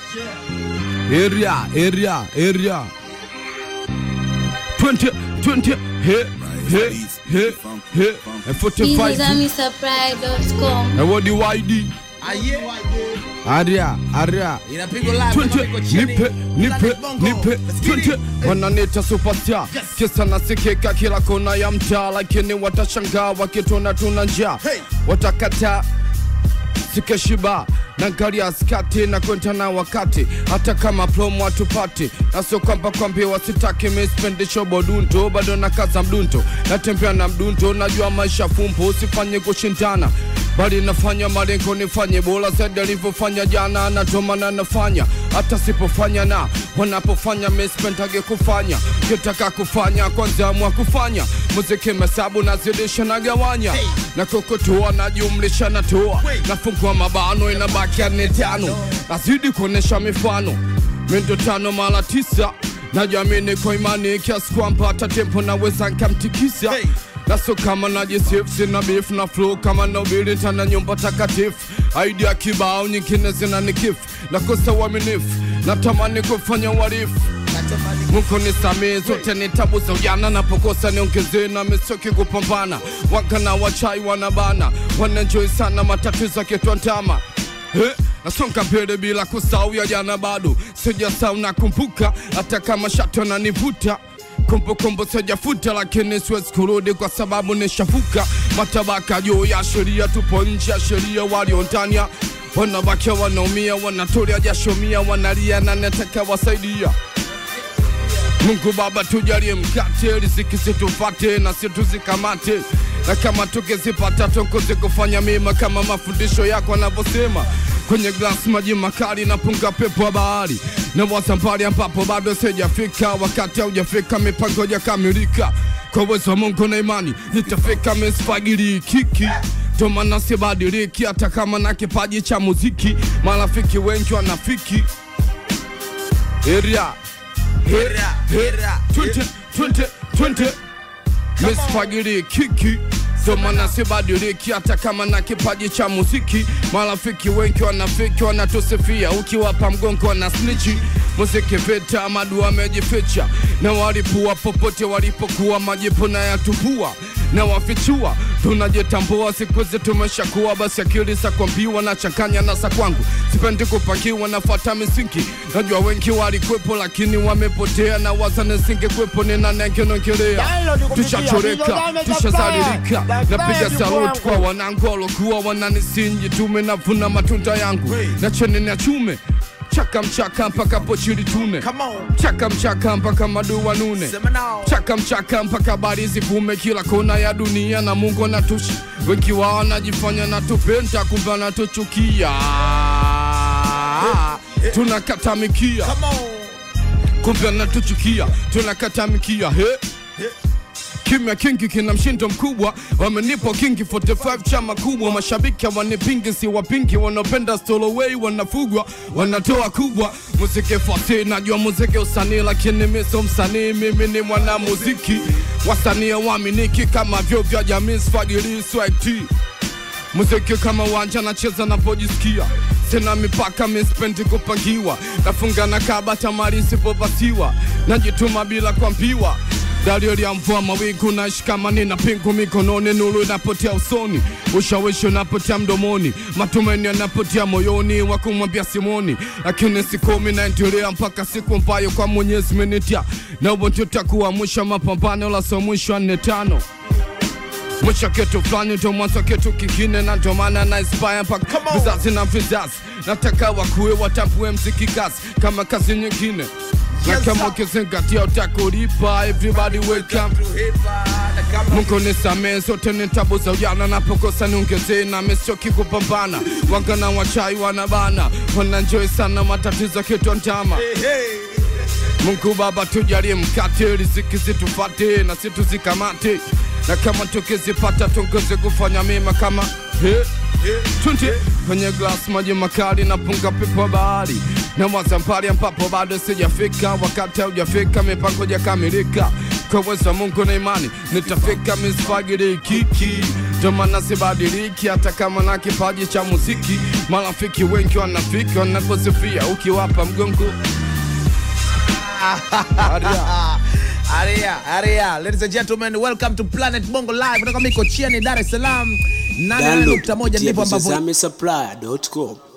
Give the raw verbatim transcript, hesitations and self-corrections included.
Area, area, area. twenty, twenty, hey, hey, hey, hey. And forty-five. This is Mister Pride dot com. And what the Y D? Area, area. twenty, nipe, nipe, nipe, twenty. Wananita superstar. Kisa nasikika kila kona ya mtaa, lakini watashangaa wakituna tuna njaa. Watakata sikeshiba nangalia askati na kwenta na wakati, hata kama promo atupati. Na sio kwamba kwambia wasitaki mispendisho bodunto, bado na kaza mdunto, natembea na mdunto, najua maisha fumbo, usifanye kushindana bali nafanya malengo nifanye bora zaidi alivyofanya jana, na tomana nafanya hata sipofanya, na wanapofanya mispendage kufanya kitaka kufanya kwanza mwa kufanya muziki mesabu nazidisha na gawanya na kukutua na jumlisha na toa nafungua mabano inabaki ya netano nazidi kuonesha mifano mindo tano mara tisa na jamini kwa imani kiasi kwamba hata tempo naweza nkamtikisa. Naso kama najisif sina beef na flow kama na ubili tana nyumba takatifu. Idea kibao nyingine zina nikifu na kosa uaminifu, natamani kufanya uhalifu. Mungu nisamee zote ni tabu za ujana, napokosa niongezee na misoki kupambana. Wakana wachai wanabana wanenjoy sana matatizo kitwa ntama. He, nasonga mbele bila kusahau ya jana bado sijasahau na kumbuka, hata kama shato na nivuta kumbu kumbu sijafuta, lakini siwezi kurudi kwa sababu nishafuka matabaka juu ya sheria. Tupo nje ya sheria, walio ndani wanabaki wanaumia, wanatolia jasho mia, wanalia na nataka wasaidia. Mungu Baba tujalie mkate, riziki situfate na situzikamate, na kama tukizipata tukoze kufanya mema kama mafundisho yako yanavyosema. Kwenye glass maji makali na punga pepo wa bahari, na wasambali ambapo bado sijafika, wakati haujafika mipango hajakamilika. Kwa uwezo wa Mungu na imani nitafika, misfagili kiki tomana sibadiliki, hata kama na kipaji cha muziki. Marafiki wengi wanafiki. Area, area, area, twenty, twenty, twenty. Misfagili kiki tomana sibadiliki, hata kama na kipaji cha muziki. Marafiki wengi wanafiki, wanatusifia ukiwapa mgongo wana snitchi. Muziki vita madu wamejificha, na walipua popote walipokuwa, majipu na yatupua na wafichua. Tunajitambua siku zetu tumeshakuwa, basi akili za kuambiwa na changanya na za kwangu. Sipendi kupakiwa nafuata misingi, najua wengi walikwepo lakini wamepotea, na waza nisingekwepo nina nengenongelea. Tushachoreka, tushazalilika, napiga salute kwa wanangu walokuwa wananisinji. Tumenavuna matunda yangu na chene na chume, chaka mchaka mpaka pochili tune, chaka mchaka mpaka madu wanune, chaka mchaka mpaka bari zivume kila kona ya dunia. Na Mungu anatushi, wengi wao wanajifanya natupenda kumbe anatuchukia. Tunakatamikia kumbe anatuchukia, tunakatamikia. He kimya kingi kina mshindo mkubwa, wamenipo kingi forty-five chama kubwa. Mashabiki wanipingi si wapingi, wanapenda stoloway wanafugwa, wanatoa kubwa. Muziki fasi najua muziki usanii, lakini mimi sio msanii, mimi ni mwana muziki. Wasanii waaminiki kama vyo vya jamii, sfagili swag. Muziki kama wanja nacheza napojisikia, sina mipaka mispendi kupangiwa, nafunga na kaba tamari sipopasiwa, najituma bila kuambiwa. Dalili ya mvua mawingu na shikamani na pingu mikononi, nuru inapotea usoni, ushawishi unapotea mdomoni, matumaini yanapotea moyoni, wakumwambia Simoni. Lakini sikomi naendelea mpaka siku ambayo kwa Mwenyezi menitia, na ubo tutakuwa mwisho mapambano la so mwisho nne tano. Mwisho kitu flani ndo mwanzo kitu kingine, na ndo maana na inspire mpaka vizazi na vizazi. Nataka wakuwe watambue mziki kazi kama kazi nyingine, na kama ukizingatia utakulipa. Everybody welcome. Mungu nisamee zote ni tabu za ujana, napokosa niongezee na misoki kupambana. Wangana wachai wanabana, wananjoy sana matatizo kitwa ntama. Mungu Baba tujalie mkate, riziki zitufate na situzikamate, na kama tukizipata tungoze kufanya mema kama he twenty. Kwenye glass maji makali na punga pepo bahari, na wazampali ambapo bado sijafika, wakati haujafika mipango hajakamilika. kwa uwezo wa Mungu na imani nitafika misfagiri kiki. Tomana sibadiliki hata kama na kipaji cha muziki. Marafiki wengi wanafiki wanaposifia ukiwapa mgongo. Aria Aria Aria ladies and gentlemen, welcome to Planet Bongo Live kutoka Mikocheni, Dar es Salaam. nane nukta moja ndipo ambapo Zame Supply dot com.